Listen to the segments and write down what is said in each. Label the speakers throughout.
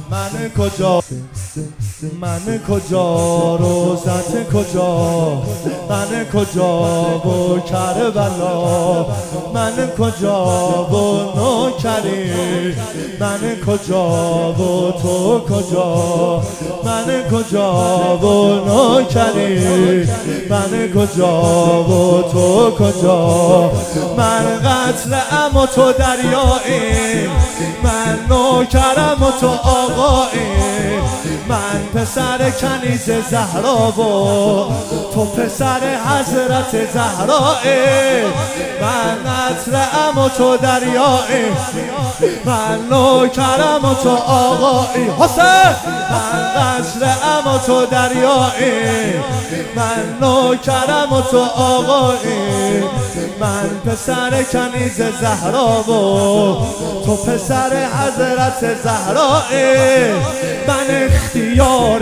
Speaker 1: من کجا من کجا روزت کجا من کجا و کربلا من کجا و نوکری من کجا و تو کجا من کجا و نوکری من کجا و تو کجا من قتلم و تو دریایی من نوکرم و تو آقایی من پسر کنیز زهرا و تو پسر حضرت زهرایی من قطره‌ام و تو دریایی من نوکرم و تو آقایی حسین من قطره‌ام و تو دریایی من نوکرم و تو آقایی من پسر کنیز زهرا و تو پسر حضرت زهرایی من اختیار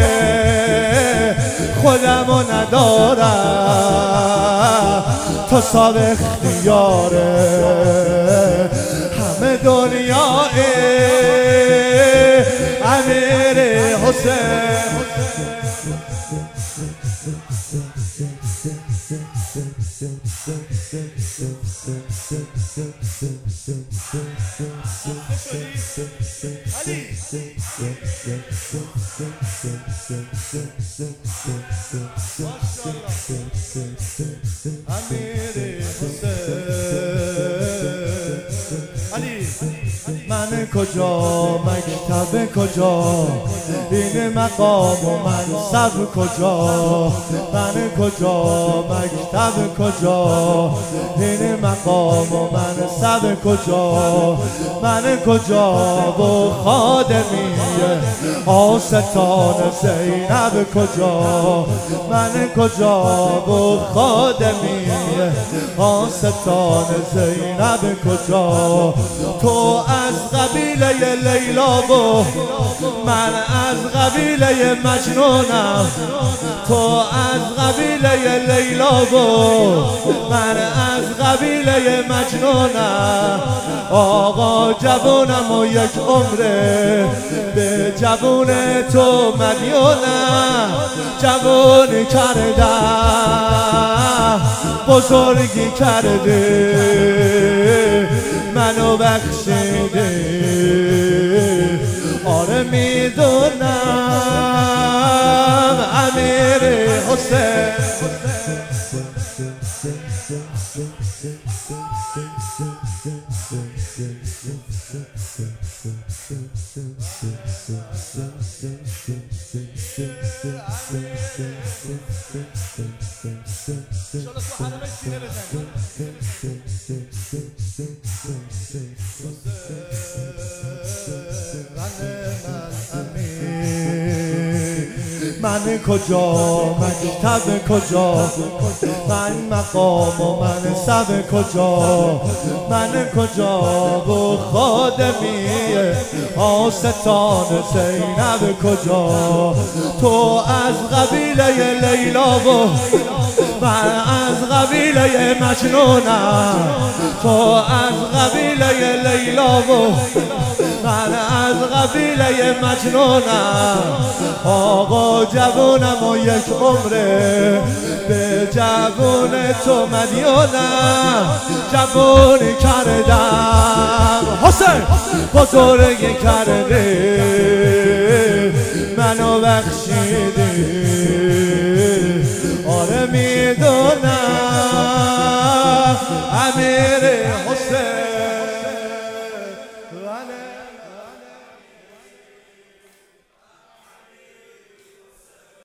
Speaker 1: خودمو ندارم تو صاحب اختیار همه دنیای امیر حسین من کجا مکتب کجا این مقام و منصب کجا من کجا مکتب کجا این مقام و منصب کجا من کجا و خادمی آستان زینب کجا من کجا و خادمی آستان زینب کجا تو از قبیله لیلا و من از قبیله مجنونم تو از قبیله لیلا و من از قبیله مجنونم آقا جوونم و یک عمره به جوون تو مدیونم جوونی کردم بزرگی کرده منو بخشیده آره میدونم امیر حسین من کجا مکتب کجا من مقام و منصب کجا من کجا و خادمی آستان زینب کجا تو از قبیله لیلا و من از قبیله مجنونم تو از قبیله لیلا و من از قبیله مجنونم آقا جوونم و یک عمره به جوون تو مدیونم جوونی کردم حسین بزرگی کرده منو بخشیدی آره میدونم امیر حسین